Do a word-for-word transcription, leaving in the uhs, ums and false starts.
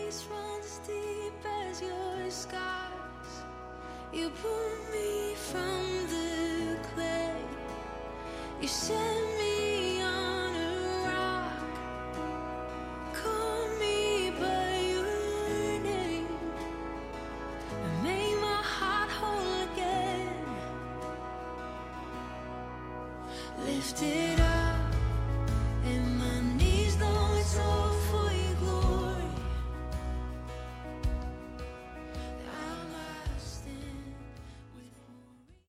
grace runs deep as your scars. You pull me from the clay. You send